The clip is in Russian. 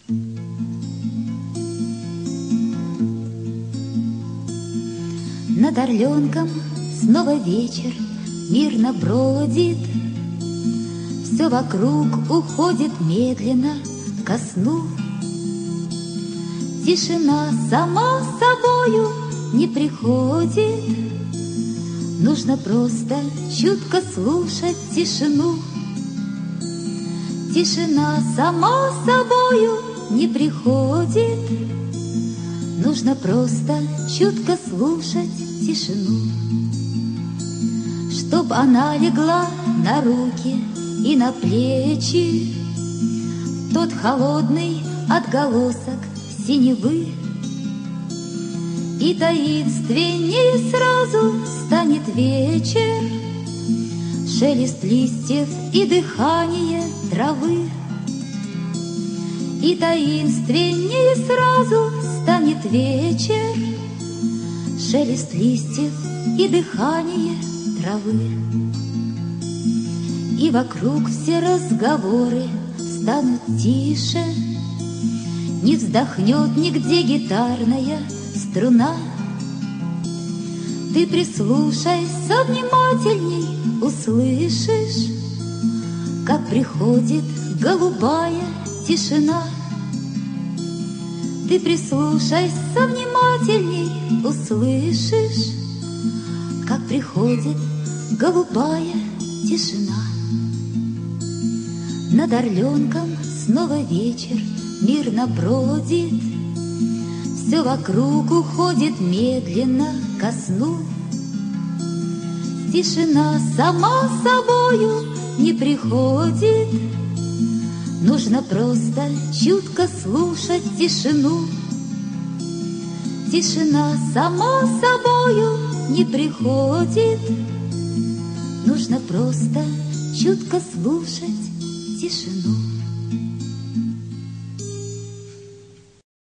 Над Орленком снова вечер мирно бродит, все вокруг уходит медленно ко сну. Тишина сама собою не приходит, нужно просто чутко слушать тишину. Тишина сама собою не приходит, нужно просто чутко слушать тишину. Чтоб она легла на руки и на плечи, тот холодный отголосок синевы, и таинственнее сразу станет вечер, шелест листьев и дыхание травы. И таинственнее сразу станет вечер, шелест листьев и дыхание травы. И вокруг все разговоры станут тише, не вздохнет нигде гитарная струна. Ты прислушайся внимательней, услышишь, как приходит голубая тишина. Ты прислушайся внимательней, услышишь, как приходит голубая тишина. Над Орленком снова вечер мирно бродит, все вокруг уходит медленно ко сну. Тишина сама собою не приходит, нужно просто чутко слушать тишину. Тишина сама собою не приходит, нужно просто чутко слушать тишину.